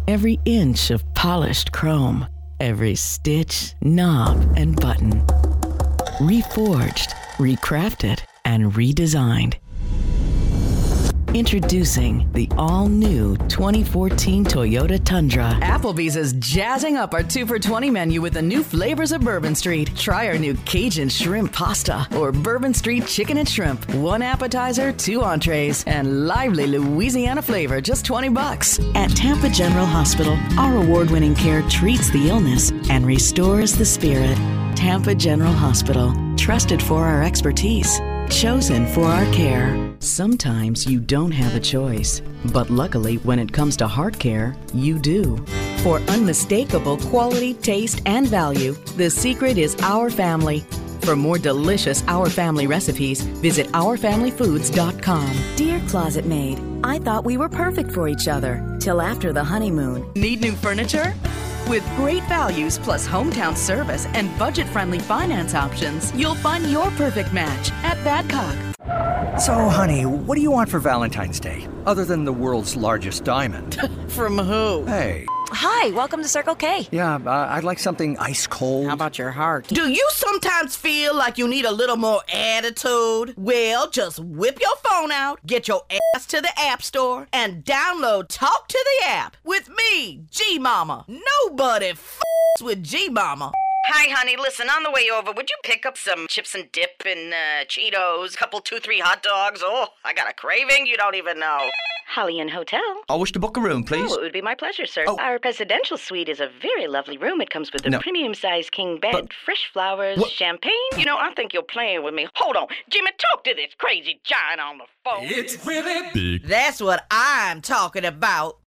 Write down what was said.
Every inch of polished chrome, every stitch, knob, and button. Reforged, recrafted, and redesigned. Introducing the all-new 2014 Toyota Tundra. Applebee's is jazzing up our 2 for $20 menu with the new flavors of Bourbon Street. Try our new Cajun shrimp pasta or Bourbon Street chicken and shrimp. 1 appetizer, 2 entrees, and lively Louisiana flavor, just $20. At Tampa General Hospital, our award-winning care treats the illness and restores the spirit. Tampa General Hospital, trusted for our expertise. Chosen for our care. Sometimes you don't have a choice, but luckily when it comes to heart care, you do. For unmistakable quality, taste, and value, the secret is Our Family. For more delicious Our Family recipes, visit OurFamilyFoods.com. Dear Closet Maid, I thought we were perfect for each other, till after the honeymoon. Need new furniture? With great values plus hometown service and budget-friendly finance options, you'll find your perfect match at Badcock. So, honey, what do you want for Valentine's Day? Other than the world's largest diamond. From who? Hey. Hi, welcome to Circle K. Yeah, I'd like something ice cold. How about your heart? Do you sometimes feel like you need a little more attitude? Well, just whip your phone out, get your ass to the App Store, and download Talk to the App with me, G-Mama. Nobody f***s with G-Mama. Hi, honey. Listen, on the way over, would you pick up some chips and dip and Cheetos, couple 2-3 hot dogs? Oh, I got a craving you don't even know. Holly Inn Hotel. I wish to book a room, please. Oh, it would be my pleasure, sir. Oh. Our presidential suite is a very lovely room. It comes with a premium-sized king bed, fresh flowers, champagne. You know, I think you're playing with me. Hold on. Jimmy, talk to this crazy giant on the phone. It's really big. That's what I'm talking about.